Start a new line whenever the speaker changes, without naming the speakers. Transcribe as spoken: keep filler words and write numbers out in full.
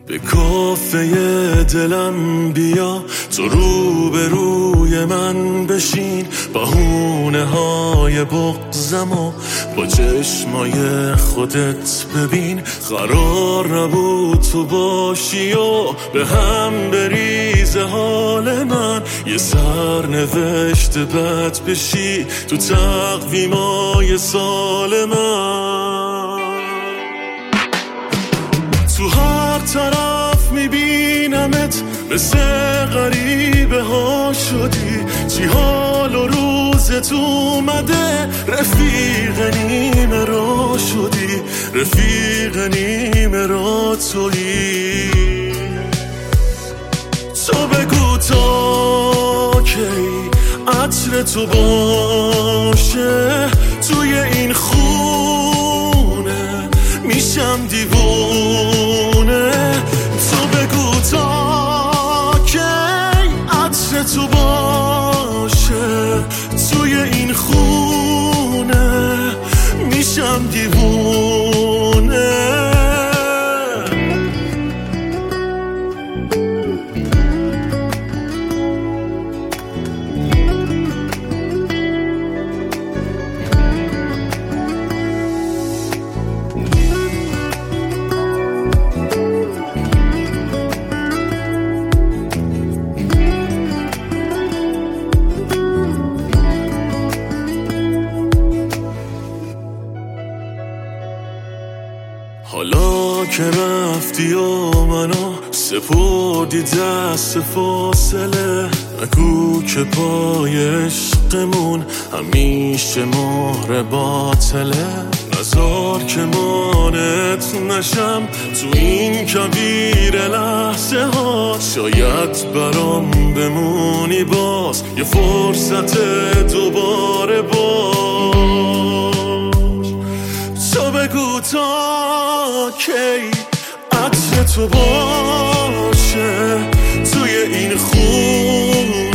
به کافه دلم بیا، تو رو به روی من بشین، بهونه های بغضمو با چشمای خودت ببین. قرار نبود تو باشی و به هم بریزه حال من، یه سرنوشت بد بشی تو تقویمای سال من. تو هر طرف میبینمت مثل غریبه ها شدی، چی حال و روزت اومده، رفیق نیمه را شدی، رفیق نیمه را تویی. تو بگو تا کی عطر تو باشه توی این خونه، میشم دیوونه. تو بگو تا کی عطر تو باشه توی این خونه، میشم دیوونه. حالا که رفتی و منو سپردی دست فاصله، نگو که پای عشقمون همیشه مهر باطله. نزار که مانت نشم تو این کبیر لحظه ها، شاید برام بمونی باز یه فرصت دوباره باز. تو بگو تا کی عطر تو باشه توی این خون،